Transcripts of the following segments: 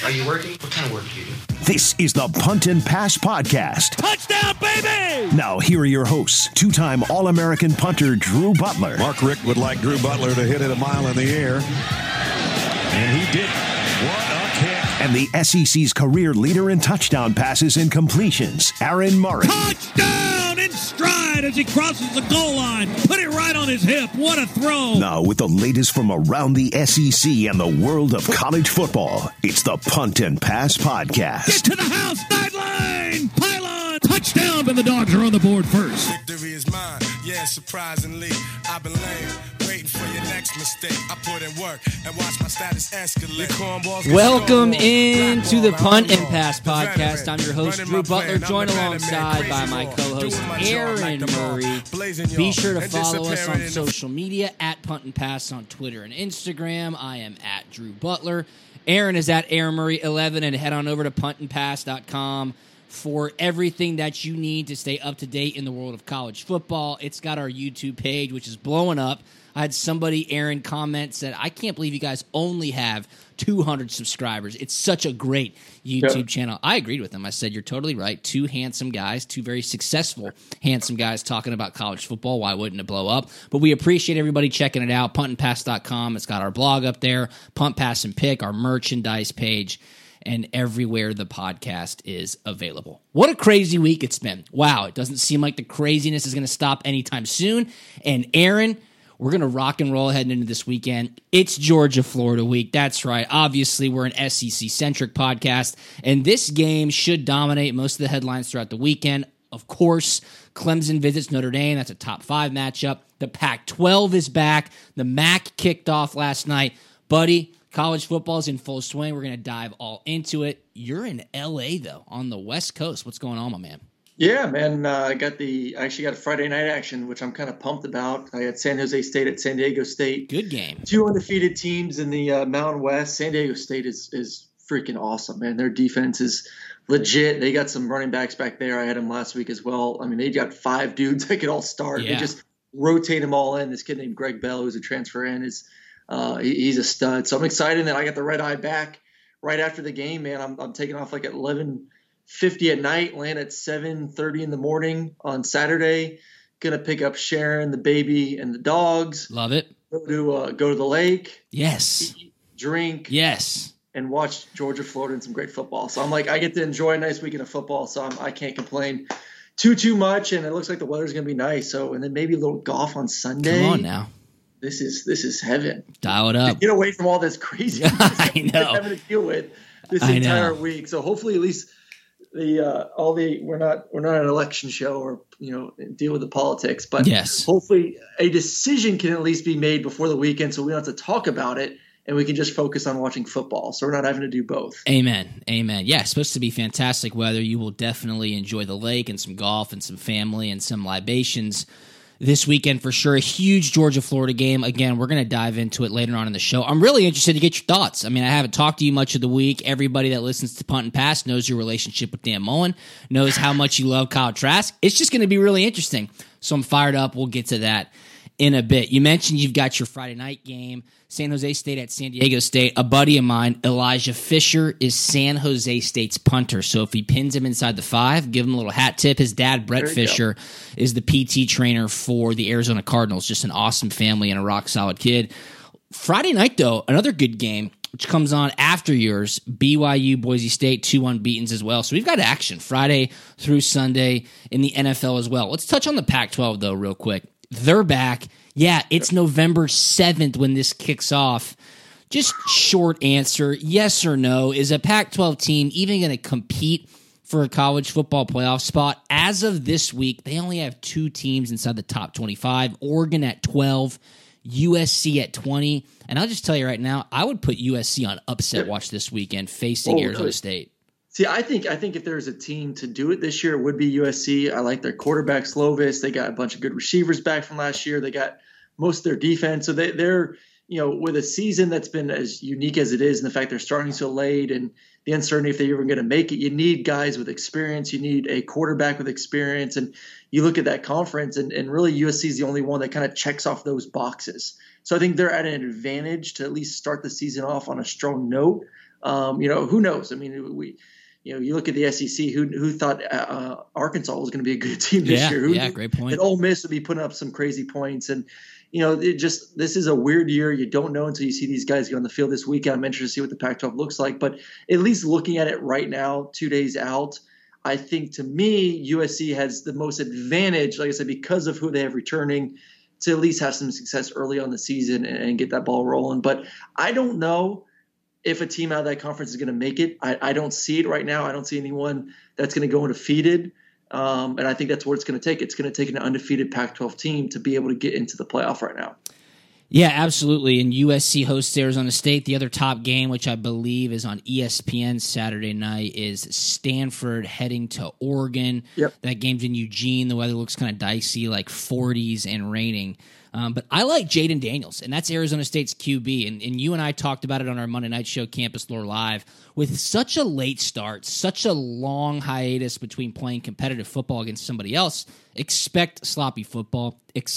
Are you working? What kind of work do you do? This is the Punt and Pass Podcast. Touchdown, baby! Now, here are your hosts, two-time All-American punter Drew Butler. Mark Richt would like Drew Butler to hit it a mile in the air. And he did. What a kick. And the SEC's career leader in touchdown passes and completions, Aaron Murray. Touchdown in stride as he crosses the goal line. Put it right on his hip. What a throw. Now, with the latest from around the SEC and the world of college football, it's the Punt and Pass Podcast. Get to the house, sideline, pylon, touchdown, and the Dogs are on the board first. Victory is mine, yeah, surprisingly. I've been lame, waiting for your next mistake. I put in work and watch my status escalate. Welcome into the Punt and Pass Podcast. I'm your host, Drew Butler, joined alongside by my co-host, Aaron Murray. Be sure to follow us on social media, at Punt and Pass on Twitter and Instagram. I am at Drew Butler. Aaron is at Aaron Murray 11, and head on over to puntandpass.com for everything that you need to stay up to date in the world of college football. It's got our YouTube page, which is blowing up. I had somebody, Aaron, comment, said, I can't believe you guys only have 200 subscribers. It's such a great YouTube channel. I agreed with them. I said, you're totally right. Two handsome guys, two very successful handsome guys talking about college football. Why wouldn't it blow up? But we appreciate everybody checking it out. Puntandpass.com. It's got our blog up there. Punt, Pass, and Pick, our merchandise page, and everywhere the podcast is available. What a crazy week it's been. Wow, it doesn't seem like the craziness is going to stop anytime soon. And Aaron, we're going to rock and roll heading into this weekend. It's Georgia-Florida week. That's right. Obviously, we're an SEC-centric podcast, and this game should dominate most of the headlines throughout the weekend. Of course, Clemson visits Notre Dame. That's a top 5 matchup. The Pac-12 is back. The MAC kicked off last night. Buddy, college football is in full swing. We're going to dive all into it. You're in L.A., though, on the West Coast. What's going on, my man? Yeah, man. I actually got a Friday night action, which I'm kind of pumped about. I had San Jose State at San Diego State. Good game. 2 undefeated teams in the Mountain West. San Diego State is freaking awesome, man. Their defense is legit. They got some running backs back there. I had them last week as well. I mean, they got 5 dudes that could all start. Yeah. They just rotate them all in. This kid named Greg Bell, who's a transfer in, he's a stud. So I'm excited that I got the red eye back right after the game, man. I'm taking off like at 11:50 at night, land at 7:30 in the morning on Saturday. Gonna pick up Sharon, the baby, and the dogs. Love it. Go to the lake. Yes. Eat, drink. Yes. And watch Georgia, Florida, and some great football. So I'm like, I get to enjoy a nice weekend of football. So I can't complain too much. And it looks like the weather's gonna be nice. So and then maybe a little golf on Sunday. Come on now. This is heaven. Dial it up. Get away from all this crazy I know. having to deal with this entire week. So hopefully at least we're not an election show or deal with the politics, but yes, hopefully a decision can at least be made before the weekend, so we don't have to talk about it and we can just focus on watching football. So we're not having to do both. Amen. Yeah, it's supposed to be fantastic weather. You will definitely enjoy the lake and some golf and some family and some libations this weekend for sure. A huge Georgia-Florida game. Again, we're going to dive into it later on in the show. I'm really interested to get your thoughts. I mean, I haven't talked to you much of the week. Everybody that listens to Punt and Pass knows your relationship with Dan Mullen, knows how much you love Kyle Trask. It's just going to be really interesting. So I'm fired up. We'll get to that in a bit. You mentioned you've got your Friday night game, San Jose State at San Diego State. A buddy of mine, Elijah Fisher, is San Jose State's punter. So if he pins him inside the 5, give him a little hat tip. His dad, Brett Fisher, is the PT trainer for the Arizona Cardinals. Just an awesome family and a rock-solid kid. Friday night, though, another good game, which comes on after yours, BYU, Boise State, 2 unbeatens as well. So we've got action Friday through Sunday in the NFL as well. Let's touch on the Pac-12, though, real quick. They're back. Yeah, it's November 7th when this kicks off. Just short answer, yes or no. Is a Pac-12 team even going to compete for a college football playoff spot? As of this week, they only have 2 teams inside the top 25, Oregon at 12, USC at 20. And I'll just tell you right now, I would put USC on upset watch this weekend facing Arizona State. See, I think if there's a team to do it this year, it would be USC. I like their quarterback, Slovis. They got a bunch of good receivers back from last year. They got most of their defense. So they're with a season that's been as unique as it is, and the fact they're starting so late and the uncertainty if they're even going to make it, you need guys with experience. You need a quarterback with experience. And you look at that conference, and really USC is the only one that kind of checks off those boxes. So I think they're at an advantage to at least start the season off on a strong note. Who knows? I mean, you look at the SEC. Who thought Arkansas was going to be a good team this year? Yeah, great point. And Ole Miss would be putting up some crazy points, and this is a weird year. You don't know until you see these guys go on the field this weekend. I'm interested to see what the Pac-12 looks like, but at least looking at it right now, 2 days out, I think to me USC has the most advantage, like I said, because of who they have returning, to at least have some success early on the season and get that ball rolling. But I don't know if a team out of that conference is going to make it. I don't see it right now. I don't see anyone that's going to go undefeated. And I think that's what it's going to take. It's going to take an undefeated Pac-12 team to be able to get into the playoff right now. Yeah, absolutely. And USC hosts Arizona State. The other top game, which I believe is on ESPN Saturday night, is Stanford heading to Oregon. Yep. That game's in Eugene. The weather looks kind of dicey, like 40s and raining. But I like Jaden Daniels, and that's Arizona State's QB. And you and I talked about it on our Monday night show, Campus Lore Live. With such a late start, such a long hiatus between playing competitive football against somebody else, expect sloppy football,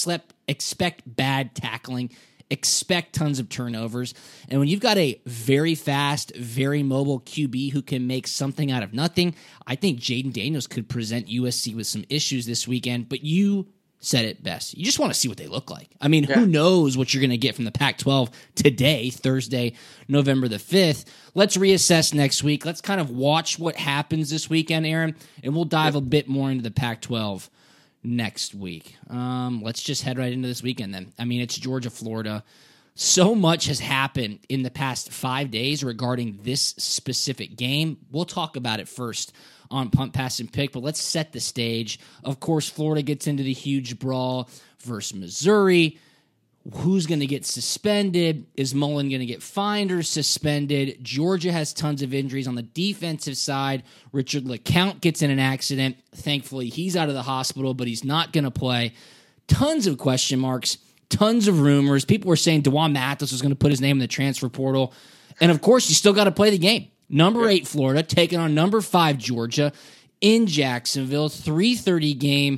expect bad tackling, expect tons of turnovers. And when you've got a very fast, very mobile QB who can make something out of nothing, I think Jaden Daniels could present USC with some issues this weekend. But you said it best. You just want to see what they look like. I mean, Who knows what you're going to get from the Pac-12 today, Thursday, November the 5th. Let's reassess next week. Let's kind of watch what happens this weekend, Aaron, and we'll dive a bit more into the Pac-12 next week. Let's just head right into this weekend then. I mean, it's Georgia, Florida. So much has happened in the past 5 days regarding this specific game. We'll talk about it first on Punt, Pass, and Pick, but let's set the stage. Of course, Florida gets into the huge brawl versus Missouri. Who's going to get suspended? Is Mullen going to get fined or suspended? Georgia has tons of injuries on the defensive side. Richard LeCounte gets in an accident. Thankfully, he's out of the hospital, but he's not going to play. Tons of question marks, tons of rumors. People were saying Dewan Mathis was going to put his name in the transfer portal. And, of course, you still got to play the game. Number 8 Florida taking on number 5 Georgia in Jacksonville. 3:30 game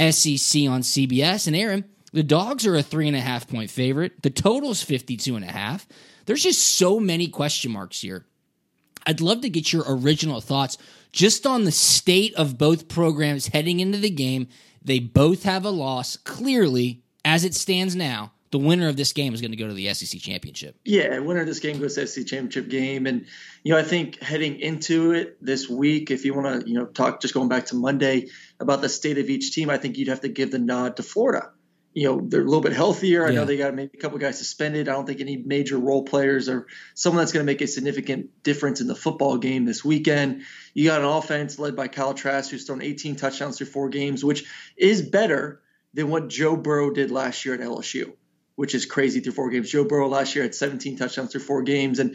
SEC on CBS. And Aaron, the Dogs are a 3.5-point favorite. The total's 52.5. There's just so many question marks here. I'd love to get your original thoughts just on the state of both programs heading into the game. They both have a loss. Clearly, as it stands now, the winner of this game is going to go to the SEC championship. Yeah, winner of this game goes to the SEC championship game. And, I think heading into it this week, if you want to, talk just going back to Monday about the state of each team, I think you'd have to give the nod to Florida. They're a little bit healthier. I know they got maybe a couple guys suspended. I don't think any major role players or someone that's going to make a significant difference in the football game this weekend. You got an offense led by Kyle Trask, who's thrown 18 touchdowns through 4 games, which is better than what Joe Burrow did last year at LSU, which is crazy through 4 games. Joe Burrow last year had 17 touchdowns through 4 games. And,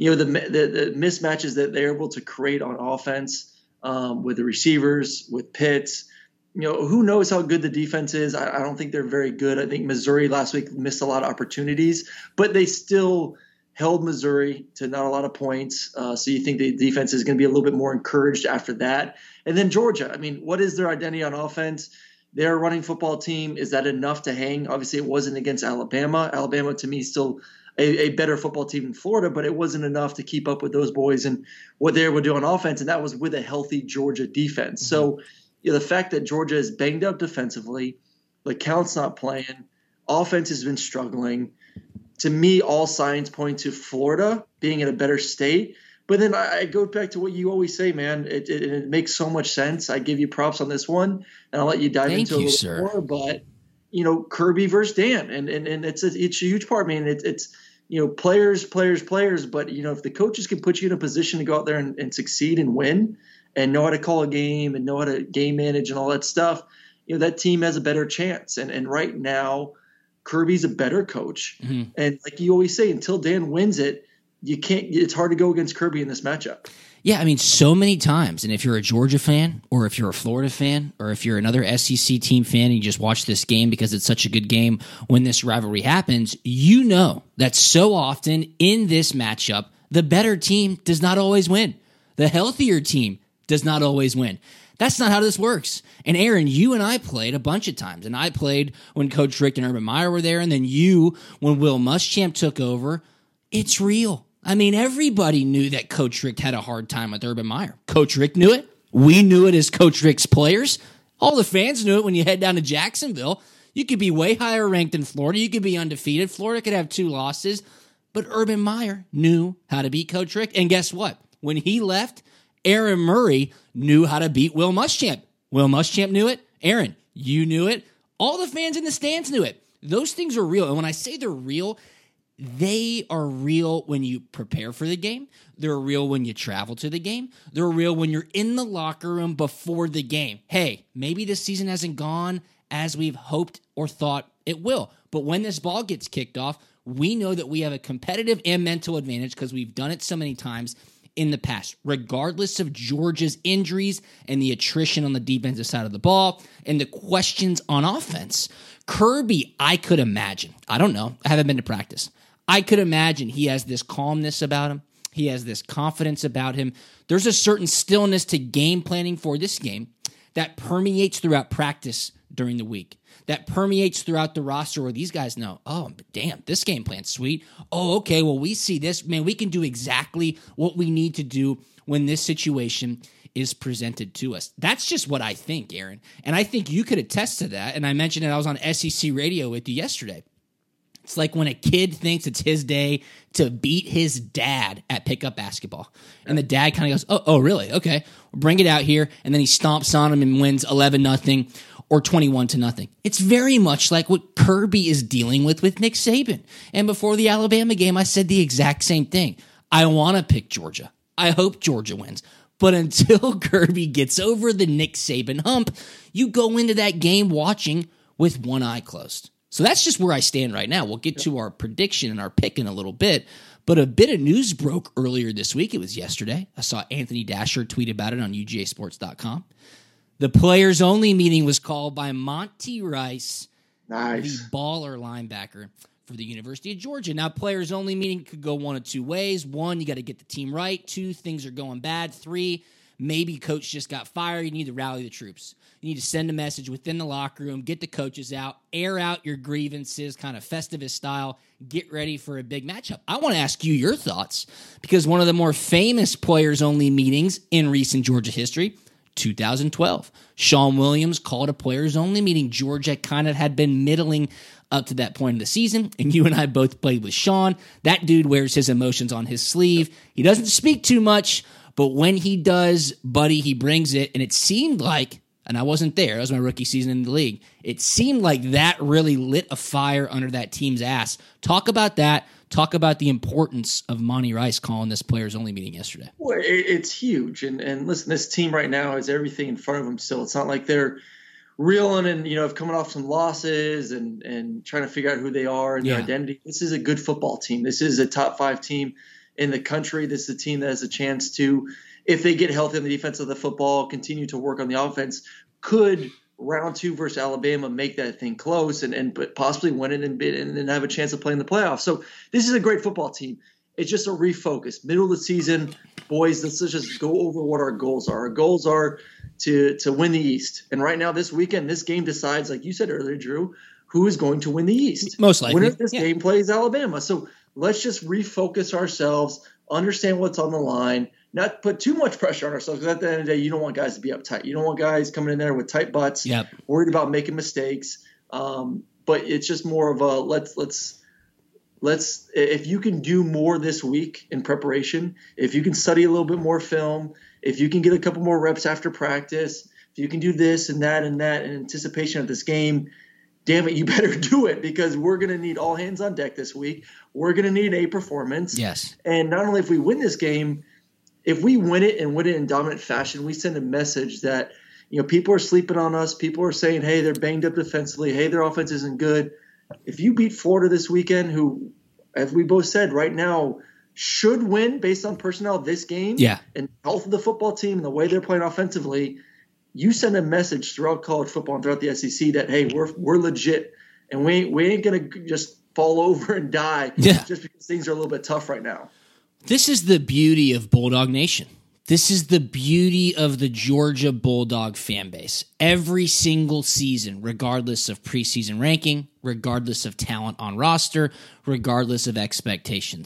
the mismatches that they're able to create on offense with the receivers, with Pitts, who knows how good the defense is. I don't think they're very good. I think Missouri last week missed a lot of opportunities, but they still held Missouri to not a lot of points. So you think the defense is going to be a little bit more encouraged after that. And then Georgia, I mean, what is their identity on offense? They're a running football team. Is that enough to hang? Obviously, it wasn't against Alabama. Alabama, to me, is still a better football team than Florida, but it wasn't enough to keep up with those boys and what they were doing on offense, and that was with a healthy Georgia defense. Mm-hmm. So the fact that Georgia is banged up defensively, LeCounte's not playing, offense has been struggling. To me, all signs point to Florida being in a better state. But then I go back to what you always say, man. It makes so much sense. I give you props on this one, and I'll let you dive into it a little more. But Kirby versus Dan, and it's a huge part. I mean, it's players. But if the coaches can put you in a position to go out there and succeed and win, and know how to call a game and know how to game manage and all that stuff, that team has a better chance. And right now, Kirby's a better coach. Mm-hmm. And like you always say, until Dan wins it, it's hard to go against Kirby in this matchup. Yeah, I mean, so many times. And if you're a Georgia fan, or if you're a Florida fan, or if you're another SEC team fan and you just watch this game because it's such a good game when this rivalry happens, you know that so often in this matchup, the better team does not always win. The healthier team does not always win. That's not how this works. And Aaron, you and I played a bunch of times. And I played when Coach Rick and Urban Meyer were there, and then you when Will Muschamp took over. It's real. I mean, everybody knew that Coach Richt had a hard time with Urban Meyer. Coach Richt knew it. We knew it as Coach Richt's players. All the fans knew it when you head down to Jacksonville. You could be way higher ranked than Florida. You could be undefeated. Florida could have 2 losses. But Urban Meyer knew how to beat Coach Richt. And guess what? When he left, Aaron Murray knew how to beat Will Muschamp. Will Muschamp knew it. Aaron, you knew it. All the fans in the stands knew it. Those things are real. And when I say they're real, they are real when you prepare for the game. They're real when you travel to the game. They're real when you're in the locker room before the game. Hey, maybe this season hasn't gone as we've hoped or thought it will. But when this ball gets kicked off, we know that we have a competitive and mental advantage because we've done it so many times in the past, regardless of Georgia's injuries and the attrition on the defensive side of the ball and the questions on offense. Kirby, I could imagine. I don't know. I haven't been to practice. I could imagine he has this calmness about him. He has this confidence about him. There's a certain stillness to game planning for this game that permeates throughout practice during the week, that permeates throughout the roster where these guys know, oh, damn, this game plan's sweet. Oh, okay, well, we see this. Man, we can do exactly what we need to do when this situation is presented to us. That's just what I think, Aaron. And I think you could attest to that. And I mentioned it, I was on SEC radio with you yesterday. It's like when a kid thinks it's his day to beat his dad at pickup basketball. And the dad kind of goes, oh, really? Okay, we'll bring it out here. And then he stomps on him and wins 11-0 or 21-0. It's very much like what Kirby is dealing with Nick Saban. And before the Alabama game, I said the exact same thing. I want to pick Georgia. I hope Georgia wins. But until Kirby gets over the Nick Saban hump, you go into that game watching with one eye closed. So that's just where I stand right now. We'll get to our prediction and our pick in a little bit. But a bit of news broke earlier this week. It was yesterday. I saw Anthony Dasher tweet about it on UGAsports.com. The players-only meeting was called by Monty Rice, the baller linebacker for the University of Georgia. Now, players-only meeting could go one of two ways. One, you got to get the team right. Two, things are going bad. Three, maybe coach just got fired. You need to rally the troops. You need to send a message within the locker room, get the coaches out, air out your grievances, kind of Festivus style, get ready for a big matchup. I want to ask you your thoughts because one of the more famous players-only meetings in recent Georgia history, 2012. Sean Williams called a players-only meeting. Georgia kind of had been middling up to that point in the season, and you and I both played with Sean. That dude wears his emotions on his sleeve. He doesn't speak too much, but when he does, buddy, he brings it, and it seemed like, and I wasn't there, that was my rookie season in the league, it seemed like that really lit a fire under that team's ass. Talk about that. Talk about the importance of Monty Rice calling this players-only meeting yesterday. Well, it's huge. And listen, this team right now has everything in front of them still. It's not like they're reeling and, coming off some losses and trying to figure out who they are and their identity. This is a good football team. This is a top 5 team in the country. This is a team that has a chance to, if they get healthy on the defense of the football, continue to work on the offense, could round 2 versus Alabama make that thing close and possibly win it and have a chance of playing the playoffs. So this is a great football team. It's just a refocus. Middle of the season, boys, let's just go over what our goals are. Our goals are to win the East. And right now, this weekend, this game decides, like you said earlier, Drew, who is going to win the East. Most likely. Winner of this game plays Alabama. So let's just refocus ourselves, understand what's on the line, not put too much pressure on ourselves, because at the end of the day, you don't want guys to be uptight. You don't want guys coming in there with tight butts, worried about making mistakes. But it's just more of a let's if you can do more this week in preparation, if you can study a little bit more film, if you can get a couple more reps after practice, if you can do this and that in anticipation of this game, damn it, you better do it, because we're going to need all hands on deck this week. We're going to need a performance. Yes. And not only if we win this game, if we win it and win it in dominant fashion, we send a message that, people are sleeping on us. People are saying, hey, they're banged up defensively. Hey, their offense isn't good. If you beat Florida this weekend, who, as we both said, right now should win based on personnel this game and health of the football team and the way they're playing offensively, you send a message throughout college football and throughout the SEC that, hey, we're legit, and we ain't going to just fall over and die just because things are a little bit tough right now. This is the beauty of Bulldog Nation. This is the beauty of the Georgia Bulldog fan base. Every single season, regardless of preseason ranking, regardless of talent on roster, regardless of expectations,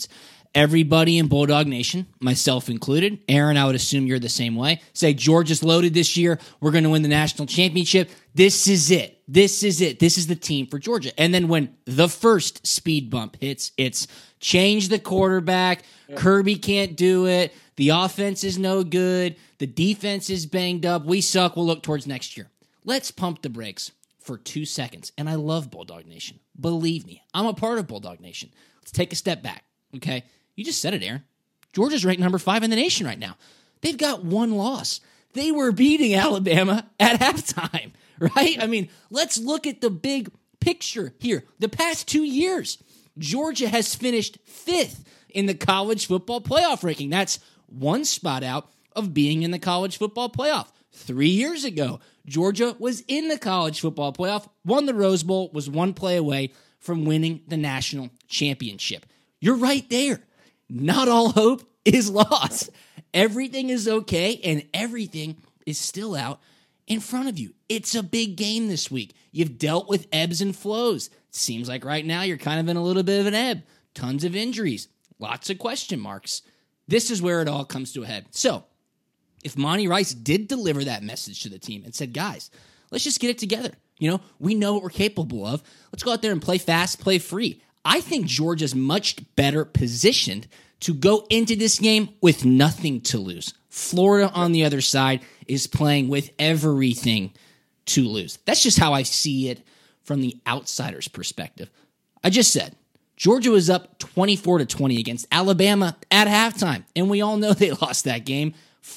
Everybody in Bulldog Nation, myself included, Aaron, I would assume you're the same way, say Georgia's loaded this year. We're going to win the national championship. This is it. This is it. This is the team for Georgia. And then when the first speed bump hits, it's change the quarterback. Kirby can't do it. The offense is no good. The defense is banged up. We suck. We'll look towards next year. Let's pump the brakes for 2 seconds. And I love Bulldog Nation. Believe me, I'm a part of Bulldog Nation. Let's take a step back, okay? You just said it, Aaron. Georgia's ranked number 5 in the nation right now. They've got one loss. They were beating Alabama at halftime, right? I mean, let's look at the big picture here. The past 2 years, Georgia has finished 5th in the college football playoff ranking. That's one spot out of being in the college football playoff. 3 years ago, Georgia was in the college football playoff, won the Rose Bowl, was one play away from winning the national championship. You're right there. Not all hope is lost. Everything is okay, and everything is still out in front of you. It's a big game this week. You've dealt with ebbs and flows. It seems like right now you're kind of in a little bit of an ebb. Tons of injuries. Lots of question marks. This is where it all comes to a head. So, if Monty Rice did deliver that message to the team and said, guys, let's just get it together. We know what we're capable of. Let's go out there and play fast, play free. I think Georgia's much better positioned to go into this game with nothing to lose. Florida, on the other side, is playing with everything to lose. That's just how I see it from the outsider's perspective. I just said, Georgia was up 24-20 against Alabama at halftime, and we all know they lost that game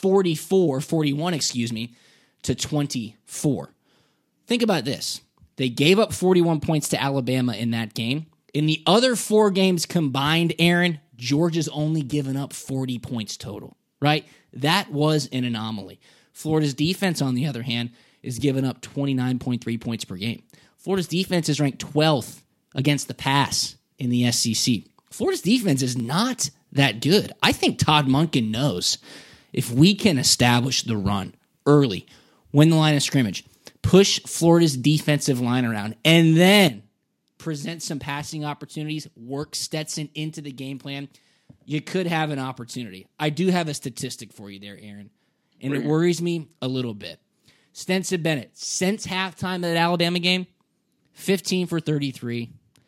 41 to 24. Think about this. They gave up 41 points to Alabama in that game. In the other 4 games combined, Aaron, Georgia's only given up 40 points total, right? That was an anomaly. Florida's defense, on the other hand, is giving up 29.3 points per game. Florida's defense is ranked 12th against the pass in the SEC. Florida's defense is not that good. I think Todd Monken knows if we can establish the run early, win the line of scrimmage, push Florida's defensive line around, and then present some passing opportunities, work Stetson into the game plan, you could have an opportunity. I do have a statistic for you there, Aaron, and it worries me a little bit. Stetson Bennett, since halftime of that Alabama game, 15 for 33,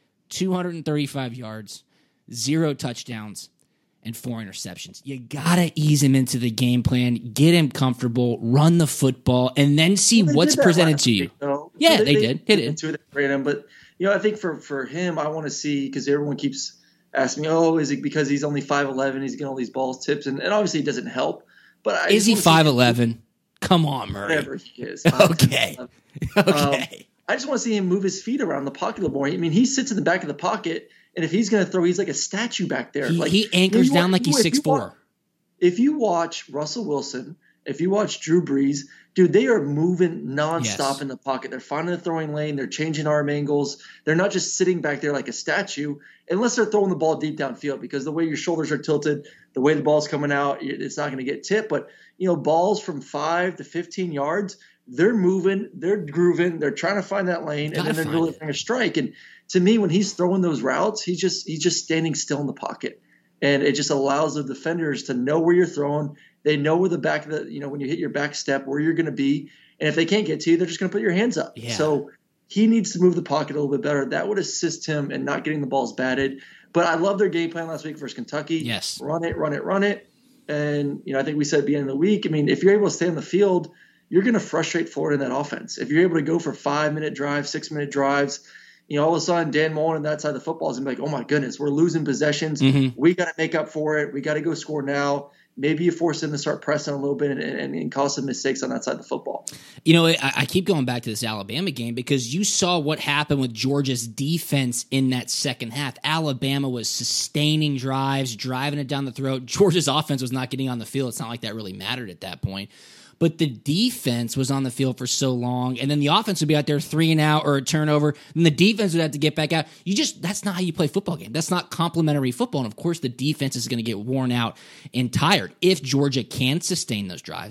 235 yards, 0 touchdowns, and 4 interceptions. You got to ease him into the game plan, get him comfortable, run the football, and then see what's presented to you. Yeah, they did. Hit it. But I think for him, I want to see, because everyone keeps asking me, is it because he's only 5'11", he's getting all these balls tips, and obviously it doesn't help. But is he 5'11"? Come on, Murray. Whatever he is. Okay. I just want to see him move his feet around the pocket a little more. I mean, he sits in the back of the pocket, and if he's going to throw, he's like a statue back there. He anchors down like he's 6'4". If you watch Russell Wilson, if you watch Drew Brees, dude, they are moving nonstop in the pocket. They're finding the throwing lane. They're changing arm angles. They're not just sitting back there like a statue, unless they're throwing the ball deep downfield, because the way your shoulders are tilted, the way the ball's coming out, it's not going to get tipped. But, balls from 5 to 15 yards, they're moving, they're grooving, they're trying to find that lane, and then they're delivering a strike. And to me, when he's throwing those routes, he's just standing still in the pocket. And it just allows the defenders to know where you're throwing. They know where the back of the, when you hit your back step, where you're going to be. And if they can't get to you, they're just going to put your hands up. Yeah. So he needs to move the pocket a little bit better. That would assist him in not getting the balls batted. But I love their game plan last week versus Kentucky. Yes. Run it. And, I think we said at the beginning of the week, if you're able to stay on the field, you're going to frustrate Florida in that offense. If you're able to go for 5-minute drives, 6-minute drives, all of a sudden Dan Mullen on that side of the football is going to be like, oh my goodness, we're losing possessions. Mm-hmm. We got to make up for it. We got to go score now. Maybe you force them to start pressing a little bit and cause some mistakes on that side of the football. I keep going back to this Alabama game because you saw what happened with Georgia's defense in that second half. Alabama was sustaining drives, driving it down the throat. Georgia's offense was not getting on the field. It's not like that really mattered at that point. But the defense was on the field for so long, and then the offense would be out there 3 and out or a turnover, and the defense would have to get back out. That's not how you play a football game. That's not complementary football, and of course the defense is going to get worn out and tired. If Georgia can sustain those drives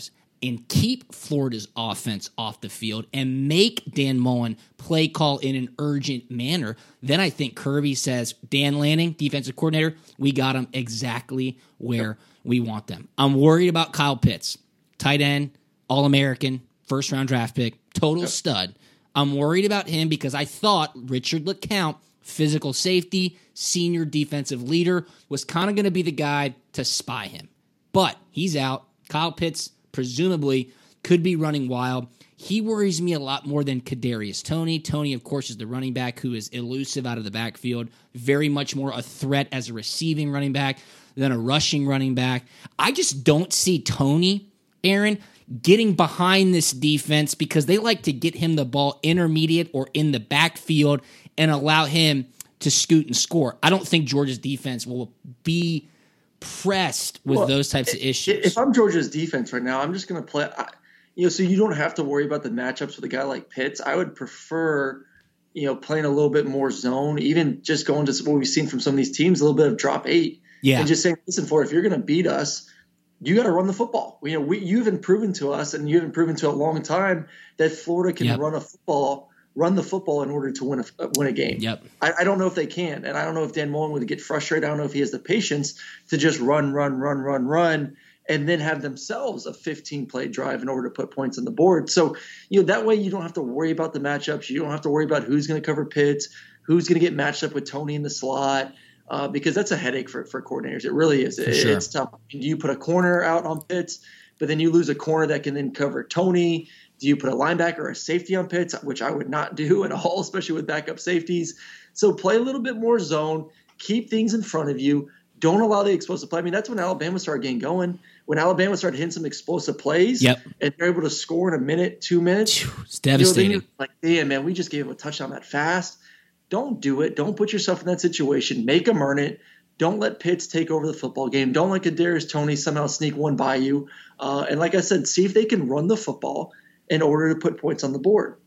and keep Florida's offense off the field and make Dan Mullen play call in an urgent manner, then I think Kirby says, Dan Lanning, defensive coordinator, we got them exactly where we want them. I'm worried about Kyle Pitts, tight end, All-American, first-round draft pick, total stud. I'm worried about him because I thought Richard LeCounte, physical safety, senior defensive leader, was kind of going to be the guy to spy him. But he's out. Kyle Pitts presumably could be running wild. He worries me a lot more than Kadarius Toney. Toney, of course, is the running back who is elusive out of the backfield, very much more a threat as a receiving running back than a rushing running back. I just don't see Toney, Aaron, getting behind this defense because they like to get him the ball intermediate or in the backfield and allow him to scoot and score. I don't think Georgia's defense will be pressed with those types of issues. If I'm Georgia's defense right now, I'm just going to play so you don't have to worry about the matchups with a guy like Pitts. I would prefer playing a little bit more zone, even just going to what we've seen from some of these teams, a little bit of drop 8. Yeah. And just saying, listen, if you're going to beat us, you got to run the football. You haven't proven to us, and you haven't proven to a long time that Florida can run the football in order to win a game. Yep. I don't know if they can, and I don't know if Dan Mullen would get frustrated. I don't know if he has the patience to just run, and then have themselves a 15-play drive in order to put points on the board. So that way you don't have to worry about the matchups. You don't have to worry about who's going to cover Pitts, who's going to get matched up with Toney in the slot. Because that's a headache for coordinators. It really is. Sure. It's tough. Do you put a corner out on Pitts, but then you lose a corner that can then cover Toney? Do you put a linebacker or a safety on Pitts, which I would not do at all, especially with backup safeties? So play a little bit more zone. Keep things in front of you. Don't allow the explosive play. I mean, that's when Alabama started getting going. When Alabama started hitting some explosive plays, and they're able to score in a minute, 2 minutes. It's devastating. Then you're like, damn, man, we just gave him a touchdown that fast. Don't do it. Don't put yourself in that situation. Make them earn it. Don't let Pitts take over the football game. Don't let Kadarius Toney somehow sneak one by you. And like I said, see if they can run the football in order to put points on the board.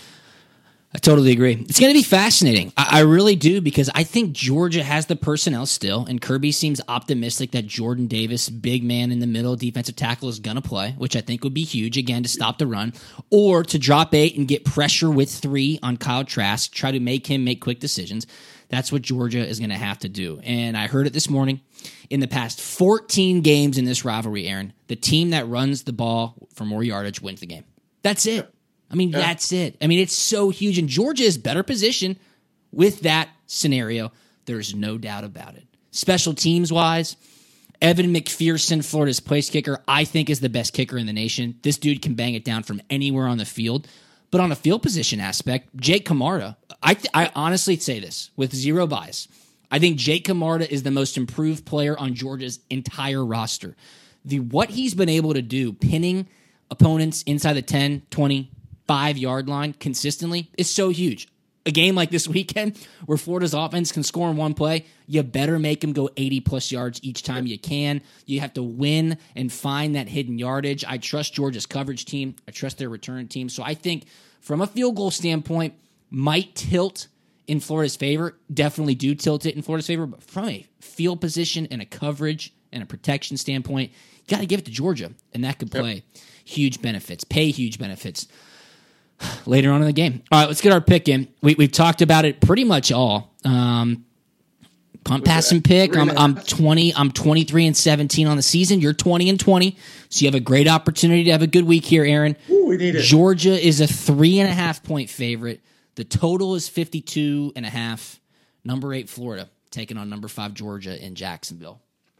I totally agree. It's going to be fascinating. I really do, because I think Georgia has the personnel still, and Kirby seems optimistic that Jordan Davis, big man in the middle, defensive tackle, is going to play, which I think would be huge, again, to stop the run, or to drop 8 and get pressure with 3 on Kyle Trask, try to make him make quick decisions. That's what Georgia is going to have to do. And I heard it this morning. In the past 14 games in this rivalry, Aaron, the team that runs the ball for more yardage wins the game. That's it. I mean, that's it. I mean, it's so huge. And Georgia is better positioned with that scenario. There's no doubt about it. Special teams-wise, Evan McPherson, Florida's place kicker, I think is the best kicker in the nation. This dude can bang it down from anywhere on the field. But on a field position aspect, Jake Camarda, I honestly say this with zero bias. I think Jake Camarda is the most improved player on Georgia's entire roster. What he's been able to do, pinning opponents inside the 10, 20, 5-yard line consistently is so huge. A game like this weekend where Florida's offense can score in one play, you better make them go 80-plus yards each time you can. You have to win and find that hidden yardage. I trust Georgia's coverage team. I trust their return team. So I think from a field goal standpoint, might tilt in Florida's favor. Definitely do tilt it in Florida's favor. But from a field position and a coverage and a protection standpoint, you got to give it to Georgia. And that could play huge benefits, pay huge benefits later on in the game. All right, let's get our pick in. We've talked about it pretty much all. Punt, pass, and pick. I'm 23-17 on the season. You're 20-20, so you have a great opportunity to have a good week here, Aaron. Ooh, we need it. Georgia is a 3.5-point favorite. The total is 52.5. Number 8 Florida taking on number 5 Georgia in Jacksonville.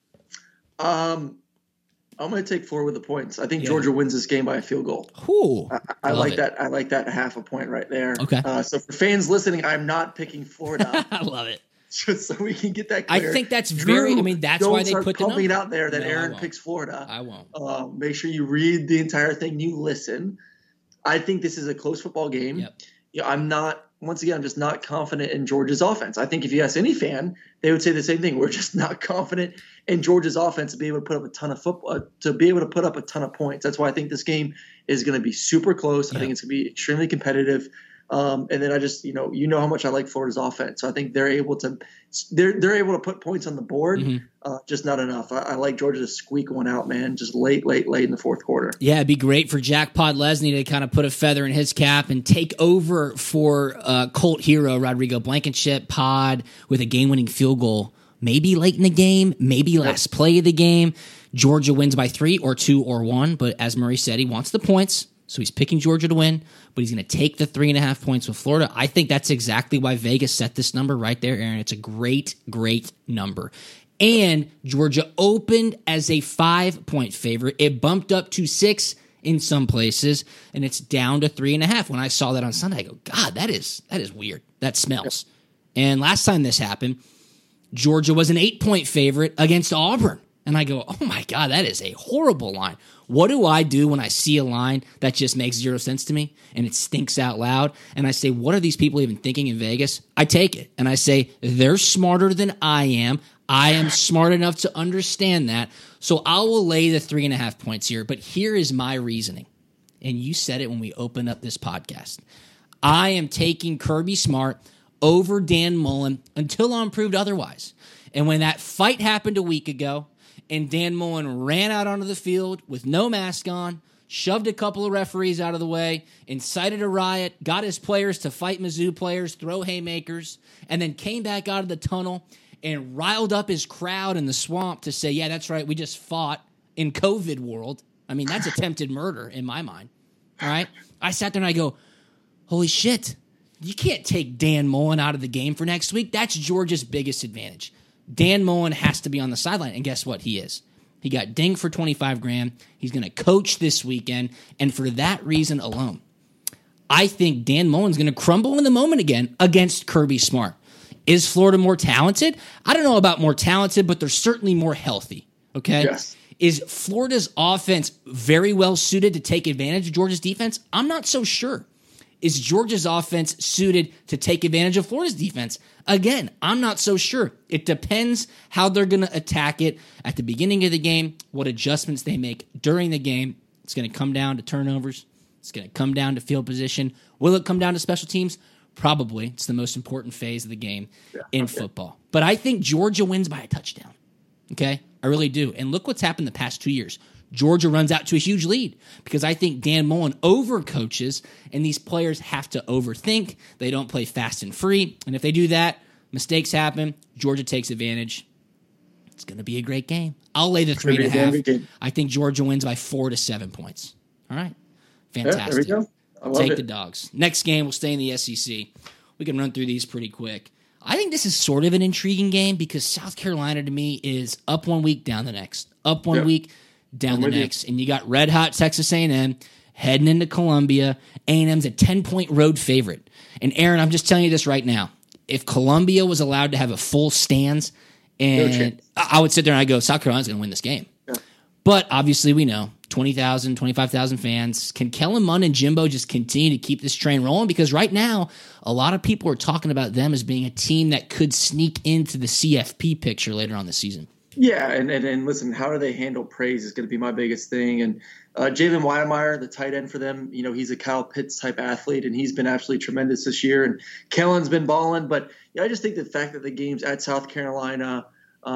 I'm going to take Florida with the points. I think Georgia wins this game by a field goal. Ooh, I like that. I like that half a point right there. Okay. So for fans listening, I'm not picking Florida. I love it. Just so we can get that clear. I think that's that's why they put the number out there that Aaron picks Florida. I won't. Make sure you read the entire thing. You listen. I think this is a close football game. Yep. I'm just not confident in Georgia's offense. I think if you ask any fan, they would say the same thing. We're just not confident in Georgia's offense to be able to put up a ton of points. That's why I think this game is going to be super close. I think it's going to be extremely competitive. And then I just, you know how much I like Florida's offense. So I think they're able to put points on the board, just not enough. I like Georgia to squeak one out, man, just late in the fourth quarter. Yeah, it'd be great for Jack Podlesny to kind of put a feather in his cap and take over for Colt hero Rodrigo Blankenship Pod with a game-winning field goal. Maybe late in the game, maybe last play of the game. Georgia wins by 3 or 2 or 1, but as Murray said, he wants the points, so he's picking Georgia to win, but he's going to take the 3.5 points with Florida. I think that's exactly why Vegas set this number right there, Aaron. It's a great, great number. And Georgia opened as a 5-point favorite. It bumped up to 6 in some places, and it's down to 3.5. When I saw that on Sunday, I go, God, that is weird. That smells. And last time this happened, Georgia was an 8-point favorite against Auburn. And I go, oh my God, that is a horrible line. What do I do when I see a line that just makes zero sense to me and it stinks out loud? And I say, what are these people even thinking in Vegas? I take it and I say, they're smarter than I am. I am smart enough to understand that. So I will lay the 3.5 points here. But here is my reasoning. And you said it when we opened up this podcast. I am taking Kirby Smart over Dan Mullen until I'm proved otherwise. And when that fight happened a week ago, and Dan Mullen ran out onto the field with no mask on, shoved a couple of referees out of the way, incited a riot, got his players to fight Mizzou players, throw haymakers, and then came back out of the tunnel and riled up his crowd in the swamp to say, yeah, that's right, we just fought in COVID world. I mean, that's attempted murder in my mind. All right? I sat there and I go, holy shit, you can't take Dan Mullen out of the game for next week. That's Georgia's biggest advantage. Dan Mullen has to be on the sideline, and guess what? He is. He got dinged for $25,000. He's going to coach this weekend, and for that reason alone, I think Dan Mullen's going to crumble in the moment again against Kirby Smart. Is Florida more talented? I don't know about more talented, but they're certainly more healthy, okay? Yes. Is Florida's offense very well suited to take advantage of Georgia's defense? I'm not so sure. Is Georgia's offense suited to take advantage of Florida's defense? Again, I'm not so sure. It depends how they're going to attack it at the beginning of the game, what adjustments they make during the game. It's going to come down to turnovers. It's going to come down to field position. Will it come down to special teams? Probably. It's the most important phase of the game in football. But I think Georgia wins by a touchdown. Okay? I really do. And look what's happened the past 2 years. Georgia runs out to a huge lead because I think Dan Mullen overcoaches, and these players have to overthink. They don't play fast and free. And if they do that, mistakes happen. Georgia takes advantage. It's going to be a great game. I'll lay the 3.5. I think Georgia wins by 4 to 7 points. All right. Fantastic. There we go. I love Take it. the Dogs. Next game, we'll stay in the SEC. We can run through these pretty quick. I think this is sort of an intriguing game because South Carolina to me is up 1 week, down the next. Up 1 week, down the next. And you got red hot Texas A&M heading into Columbia. A&M's a 10-point road favorite. And Aaron, I'm just telling you this right now. If Columbia was allowed to have a full stands, and I would sit there and I go, South Carolina's going to win this game. Yeah. But obviously we know 20,000, 25,000 fans. Can Kellen Mond and Jimbo just continue to keep this train rolling? Because right now, a lot of people are talking about them as being a team that could sneak into the CFP picture later on this season. Yeah, and listen, how do they handle praise is going to be my biggest thing. And Jalen Wydermyer, the tight end for them, he's a Kyle Pitts type athlete, and he's been absolutely tremendous this year. And Kellen's been balling, but I just think the fact that the game's at South Carolina,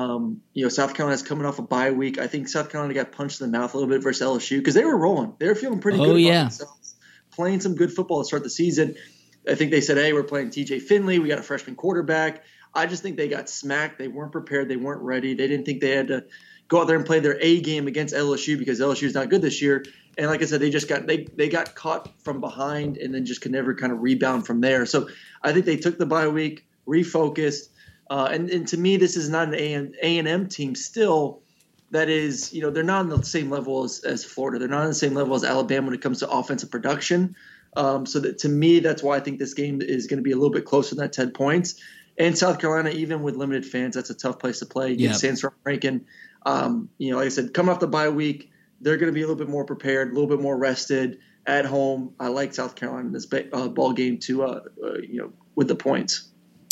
South Carolina's coming off a bye week. I think South Carolina got punched in the mouth a little bit versus LSU because they were rolling. They were feeling pretty good about themselves, playing some good football to start the season. I think they said, hey, we're playing TJ Finley. We got a freshman quarterback. I just think they got smacked. They weren't prepared. They weren't ready. They didn't think they had to go out there and play their A game against LSU because LSU is not good this year. And like I said, they just got caught from behind and then just could never kind of rebound from there. So I think they took the bye week, refocused. And to me, this is not an A&M team still that is, they're not on the same level as Florida. They're not on the same level as Alabama when it comes to offensive production. So that, to me, that's why I think this game is going to be a little bit closer than that 10 points. And South Carolina, even with limited fans, that's a tough place to play against Sandstorm Rankin. Like I said, coming off the bye week, they're going to be a little bit more prepared, a little bit more rested at home. I like South Carolina in this ball game to, with the points.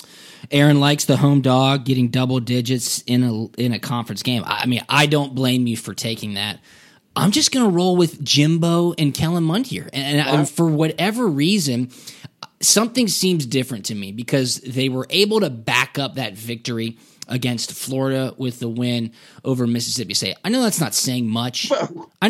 Aaron likes the home dog getting double digits in a conference game. I mean, I don't blame you for taking that. I'm just going to roll with Jimbo and Kellen Mond here. And for whatever reason, something seems different to me because they were able to back up that victory against Florida with the win over Mississippi State. I know that's not saying much. I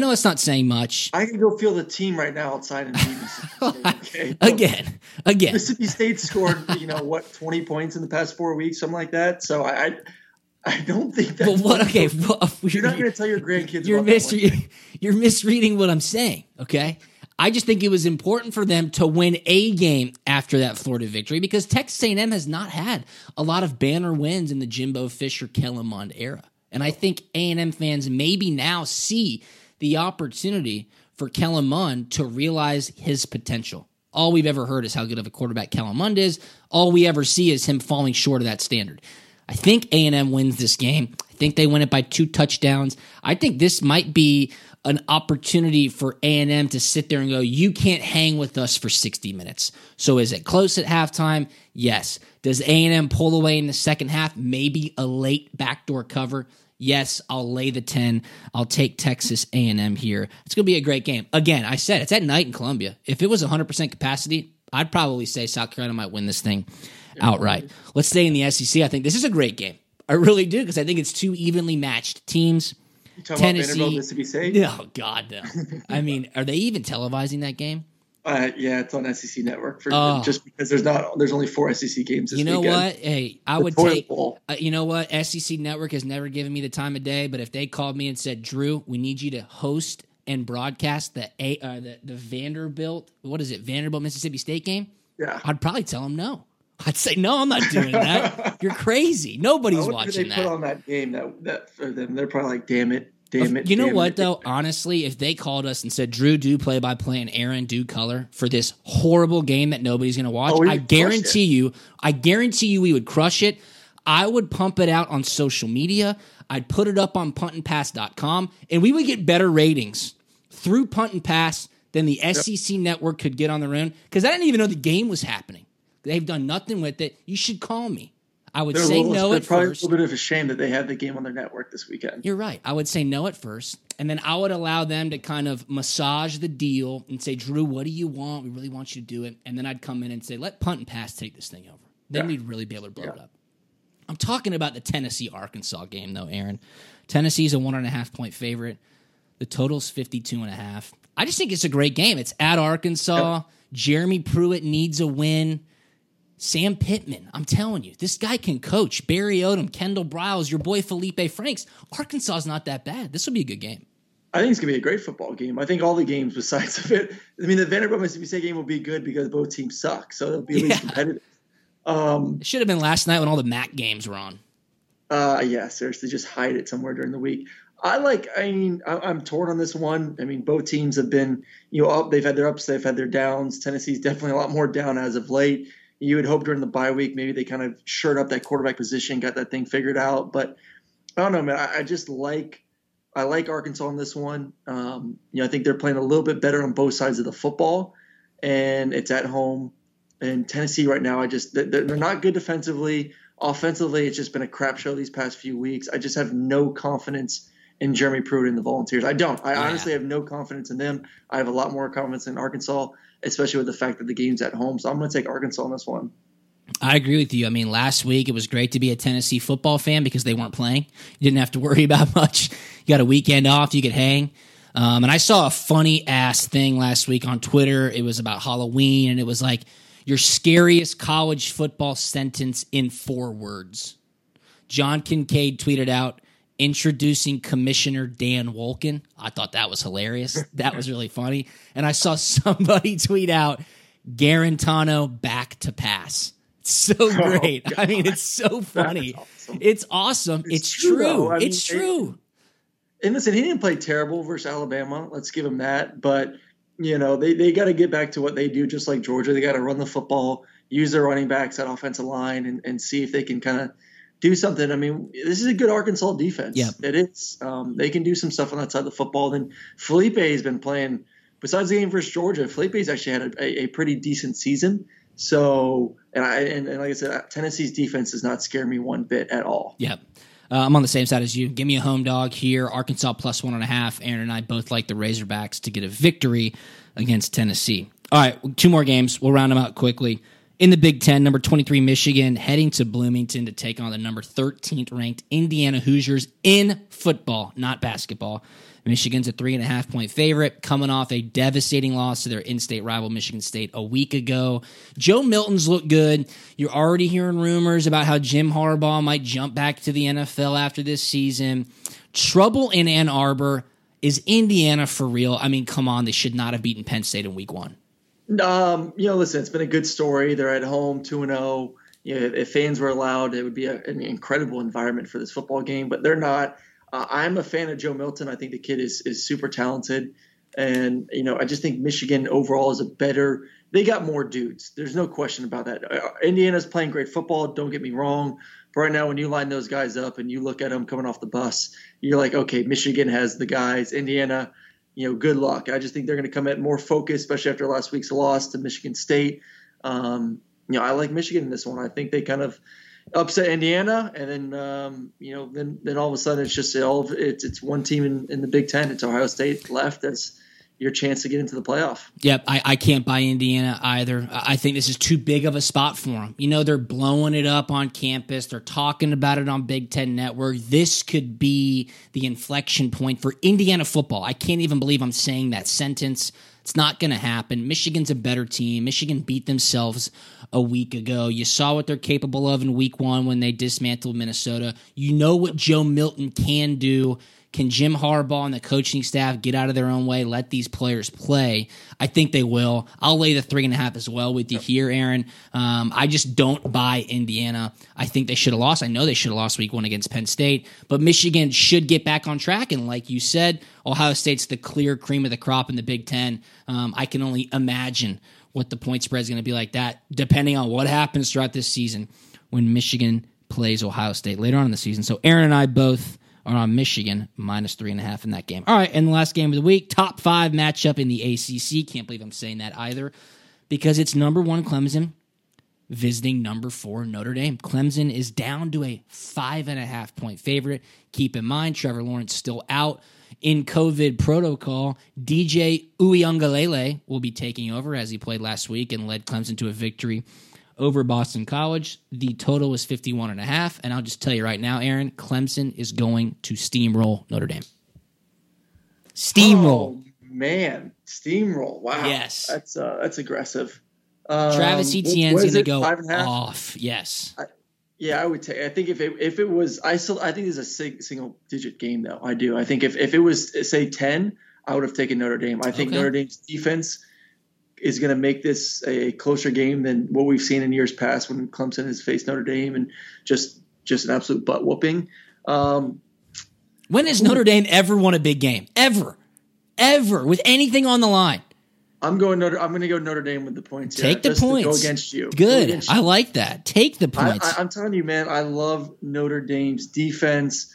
can go feel the team right now outside and beat Mississippi State. Okay. Again. Mississippi State scored, 20 points in the past 4 weeks, something like that. So I don't think that's you're not going to tell your grandkids you're misreading what I'm saying, okay? I just think it was important for them to win a game after that Florida victory because Texas A&M has not had a lot of banner wins in the Jimbo Fisher-Kellen Mond era. And I think A&M fans maybe now see the opportunity for Kellen Mond to realize his potential. All we've ever heard is how good of a quarterback Kellen Mond is. All we ever see is him falling short of that standard. I think A&M wins this game. I think they win it by 2 touchdowns. I think this might be an opportunity for A&M to sit there and go, you can't hang with us for 60 minutes. So is it close at halftime? Yes. Does A&M pull away in the second half? Maybe a late backdoor cover? Yes, I'll lay the 10. I'll take Texas A&M here. It's going to be a great game. Again, I said it's at night in Columbia. If it was 100% capacity, I'd probably say South Carolina might win this thing outright. Let's stay in the SEC. I think this is a great game. I really do because I think it's 2 evenly matched teams. You talking Tennessee, about Vanderbilt, Mississippi State? No, God, no. I mean, are they even televising that game? Yeah, it's on SEC Network just because there's only 4 SEC games this weekend. You know what? Hey, I would take. You know what? SEC Network has never given me the time of day, but if they called me and said, "Drew, we need you to host and broadcast the Vanderbilt, Vanderbilt Mississippi State game," yeah, I'd probably tell them no. I'd say, no, I'm not doing that. You're crazy. Nobody's watching that. They put on that game that for them. They're probably like, damn it. You know what, though? Honestly, if they called us and said, Drew, do play-by-play and Aaron, do color for this horrible game that nobody's going to watch, I guarantee you we would crush it. I would pump it out on social media. I'd put it up on puntandpass.com, and we would get better ratings through Punt and Pass than the SEC Network could get on their own because I didn't even know the game was happening. They've done nothing with it. You should call me. I would say no at first. It's probably a little bit of a shame that they had the game on their network this weekend. You're right. I would say no at first, and then I would allow them to kind of massage the deal and say, Drew, what do you want? We really want you to do it. And then I'd come in and say, let Punt and Pass take this thing over. Then we'd really be able to blow it up. I'm talking about the Tennessee-Arkansas game, though, Aaron. Tennessee's a 1.5-point favorite. The total's 52.5. I just think it's a great game. It's at Arkansas. Yep. Jeremy Pruitt needs a win. Sam Pittman, I'm telling you, this guy can coach. Barry Odom, Kendall Briles, your boy Felipe Franks. Arkansas is not that bad. This will be a good game. I think it's going to be a great football game. I think all the games besides of it, I mean, the Vanderbilt Mississippi State game will be good because both teams suck, so it'll be at least competitive. It should have been last night when all the MAC games were on. Yeah, seriously, just hide it somewhere during the week. I'm torn on this one. I mean, both teams have been, up. They've had their ups, they've had their downs. Tennessee's definitely a lot more down as of late. You would hope during the bye week maybe they kind of shored up that quarterback position, got that thing figured out. But I don't know, man. I like Arkansas in this one. I think they're playing a little bit better on both sides of the football, and it's at home. And Tennessee right now, they're not good defensively. Offensively, it's just been a crap show these past few weeks. I just have no confidence in Jeremy Pruitt and the Volunteers. I don't. I honestly have no confidence in them. I have a lot more confidence in Arkansas, especially with the fact that the game's at home. So I'm going to take Arkansas on this one. I agree with you. I mean, last week it was great to be a Tennessee football fan because they weren't playing. You didn't have to worry about much. You got a weekend off. You could hang. And I saw a funny-ass thing last week on Twitter. It was about Halloween, and it was like, your scariest college football sentence in 4 words. John Kincaid tweeted out, introducing Commissioner Dan Wolken. I thought that was hilarious. That was really funny. And I saw somebody tweet out, Garantano back to pass. It's so great. Oh, I mean, it's so funny. Awesome. It's awesome. It's true. It's true. And listen, he didn't play terrible versus Alabama. Let's give him that. But, they got to get back to what they do, just like Georgia. They got to run the football, use their running backs, that offensive line, and see if they can kind of do something. I mean, this is a good Arkansas defense. Yep. It is. They can do some stuff on that side of the football. Then Felipe has been playing, besides the game versus Georgia, Felipe's actually had a pretty decent season. So, and like I said, Tennessee's defense does not scare me one bit at all. Yep. I'm on the same side as you. Give me a home dog here. Arkansas plus 1.5. Aaron and I both like the Razorbacks to get a victory against Tennessee. All right, 2 more games. We'll round them out quickly. In the Big Ten, number 23 Michigan heading to Bloomington to take on the number 13th ranked Indiana Hoosiers in football, not basketball. Michigan's a 3.5-point favorite, coming off a devastating loss to their in-state rival Michigan State a week ago. Joe Milton's looked good. You're already hearing rumors about how Jim Harbaugh might jump back to the NFL after this season. Trouble in Ann Arbor. Is Indiana for real? I mean, come on, they should not have beaten Penn State in week 1. Listen, it's been a good story. They're at home, 2-0. If fans were allowed, it would be an incredible environment for this football game, but they're not. I'm a fan of Joe Milton. I think the kid is super talented. And, I just think Michigan overall is they got more dudes. There's no question about that. Indiana's playing great football. Don't get me wrong. But right now, when you line those guys up and you look at them coming off the bus, you're like, okay, Michigan has the guys. Indiana, good luck. I just think they're going to come at more focus, especially after last week's loss to Michigan State. I like Michigan in this one. I think they kind of upset Indiana, and then all of a sudden it's just it's one team in the Big Ten. It's Ohio State left. That's your chance to get into the playoff. Yep, I can't buy Indiana either. I think this is too big of a spot for them. They're blowing it up on campus. They're talking about it on Big Ten Network. This could be the inflection point for Indiana football. I can't even believe I'm saying that sentence. It's not going to happen. Michigan's a better team. Michigan beat themselves a week ago. You saw what they're capable of in week 1 when they dismantled Minnesota. You know what Joe Milton can do. Can Jim Harbaugh and the coaching staff get out of their own way, let these players play? I think they will. I'll lay the 3.5 as well with you here, Aaron. I just don't buy Indiana. I think they should have lost. I know they should have lost week 1 against Penn State, but Michigan should get back on track. And like you said, Ohio State's the clear cream of the crop in the Big Ten. I can only imagine what the point spread is going to be like that, depending on what happens throughout this season when Michigan plays Ohio State later on in the season. So Aaron and I both are on Michigan minus 3.5 in that game. All right, and the last game of the week, top 5 matchup in the ACC. Can't believe I'm saying that either, because it's number 1 Clemson visiting number 4 Notre Dame. Clemson is down to a 5.5-point favorite. Keep in mind, Trevor Lawrence still out in COVID protocol. DJ Uiagalelei will be taking over, as he played last week and led Clemson to a victory over Boston College. The total was 51.5, and I'll just tell you right now, Aaron, Clemson is going to steamroll Notre Dame. Steamroll. Oh, man. Steamroll. Wow. Yes. That's aggressive. Travis Etienne's going to go 5.5? off. Yes. I would take. I think if it was, I think it's a single digit game though. I do. I think if it was say 10, I would have taken Notre Dame. I think Notre Dame's defense is going to make this a closer game than what we've seen in years past when Clemson has faced Notre Dame and just an absolute butt whooping. When has Notre Dame ever won a big game? Ever with anything on the line? I'm going to go Notre Dame with the points. Take the points. To go against you. Good. I like that. Take the points. I'm telling you, man. I love Notre Dame's defense.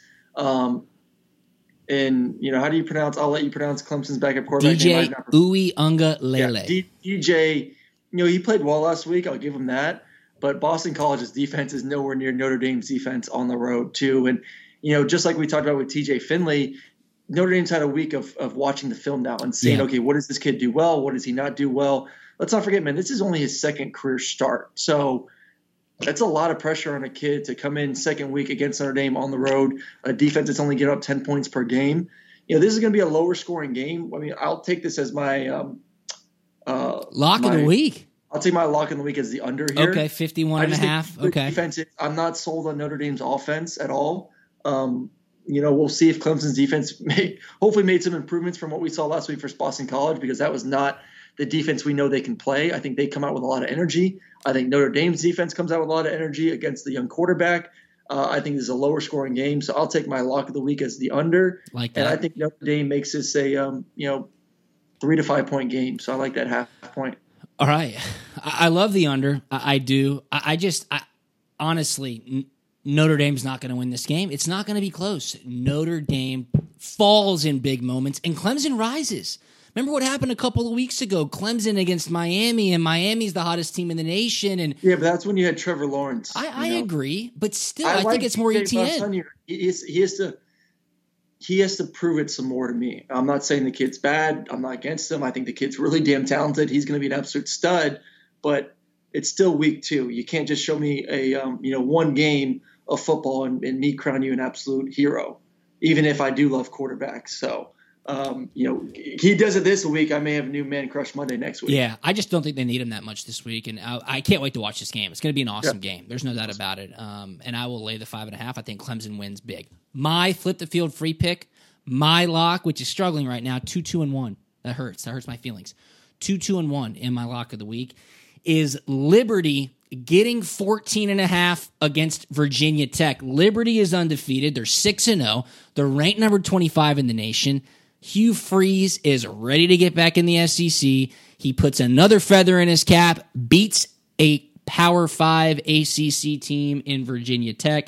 And how do you pronounce? I'll let you pronounce Clemson's backup quarterback. DJ Uiagalelei. Yeah, DJ. He played well last week. I'll give him that. But Boston College's defense is nowhere near Notre Dame's defense on the road too. And just like we talked about with TJ Finley, Notre Dame's had a week of watching the film now and saying, okay, what does this kid do well? What does he not do well? Let's not forget, man, this is only his second career start. So that's a lot of pressure on a kid to come in second week against Notre Dame on the road, a defense that's only getting up 10 points per game. This is going to be a lower scoring game. I mean, I'll take this as my lock of the week. I'll take my lock of the week as the under here. Okay, 51.5. Okay. Defense, I'm not sold on Notre Dame's offense at all. We'll see if Clemson's defense hopefully made some improvements from what we saw last week for Boston College, because that was not the defense we know they can play. I think they come out with a lot of energy. I think Notre Dame's defense comes out with a lot of energy against the young quarterback. I think this is a lower scoring game, so I'll take my lock of the week as the under. Like that. And I think Notre Dame makes this a 3 to 5 point game, so I like that half point. All right, I love the under. I do. I honestly, Notre Dame's not going to win this game. It's not going to be close. Notre Dame falls in big moments, and Clemson rises. Remember what happened a couple of weeks ago? Clemson against Miami, and Miami's the hottest team in the nation. And yeah, but that's when you had Trevor Lawrence. I agree, but still, I think it's more ETN. He has to. he has to prove it some more to me. I'm not saying the kid's bad. I'm not against him. I think the kid's really damn talented. He's going to be an absolute stud, but it's still week 2. You can't just show me a one game of football and me crown you an absolute hero, even if I do love quarterbacks. So, he does it this week. I may have a new man crush Monday next week. Yeah, I just don't think they need him that much this week, and I can't wait to watch this game. It's going to be an awesome game. There's no doubt about it. And I will lay the 5.5. I think Clemson wins big. My flip the field free pick, my lock, which is struggling right now, 2-2-1. That hurts. That hurts my feelings. 2-2-1 in my lock of the week is Liberty getting 14.5 against Virginia Tech. Liberty is undefeated. They're 6-0. They're ranked number 25 in the nation. Hugh Freeze is ready to get back in the SEC. He puts another feather in his cap, beats a Power 5 ACC team in Virginia Tech.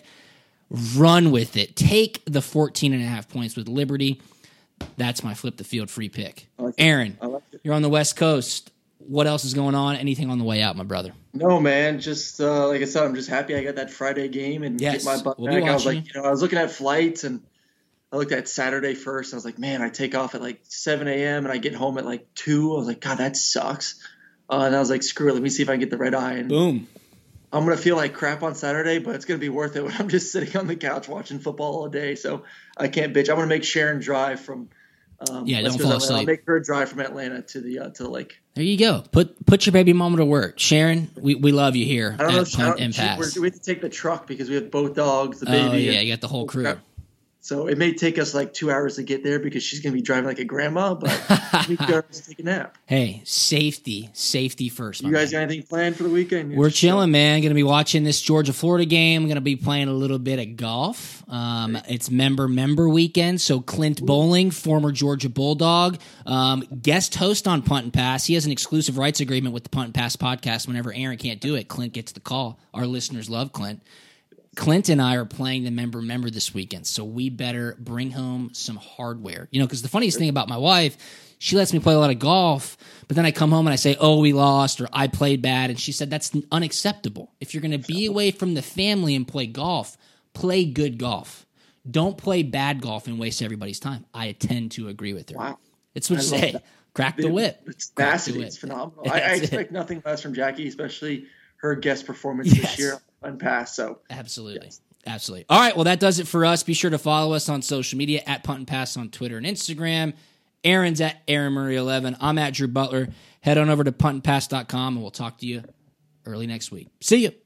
Run with it. Take the 14.5 points with Liberty. That's my flip the field free pick. Aaron, you're on the West Coast. What else is going on? Anything on the way out, my brother? No, man. Just like I said, I'm just happy I got that Friday game and get my butt back. I was like, I was looking at flights and I looked at Saturday first. I was like, man, I take off at like 7 a.m. and I get home at like 2. I was like, God, that sucks. And I was like, screw it. Let me see if I can get the red eye. And boom. I'm going to feel like crap on Saturday, but it's going to be worth it when I'm just sitting on the couch watching football all day. So I can't bitch. I'm going to make Sharon drive from don't fall asleep. I'll make her drive from Atlanta to the lake. There you go. Put your baby mama to work. Sharon, we love you here at Punt and Pass. We have to take the truck because we have both dogs, the baby. Oh, yeah, you got the whole crew. So it may take us like 2 hours to get there because she's going to be driving like a grandma, but we can take a nap. Hey, safety first. You guys got anything planned for the weekend? We're chilling, man. Going to be watching this Georgia-Florida game. Going to be playing a little bit of golf. It's member weekend, so Clint Bowling, former Georgia Bulldog, guest host on Punt and Pass. He has an exclusive rights agreement with the Punt and Pass podcast. Whenever Aaron can't do it, Clint gets the call. Our listeners love Clint. Clint and I are playing the member this weekend, so we better bring home some hardware. Because the funniest thing about my wife, she lets me play a lot of golf, but then I come home and I say, oh, we lost, or I played bad, and she said that's unacceptable. If you're going to be away from the family and play golf, play good golf. Don't play bad golf and waste everybody's time. I tend to agree with her. Wow. It's what you say. That. Crack the whip. It's nasty. It's phenomenal. I expect nothing less from Jackie, especially her guest performance this year. Pass. So absolutely. All right, well, that does it for us. Be sure to follow us on social media at Punt and Pass on Twitter and Instagram. Aaron's at Aaron Murray 11. I'm at Drew Butler. Head on over to puntandpass.com and we'll talk to you early next week. See you.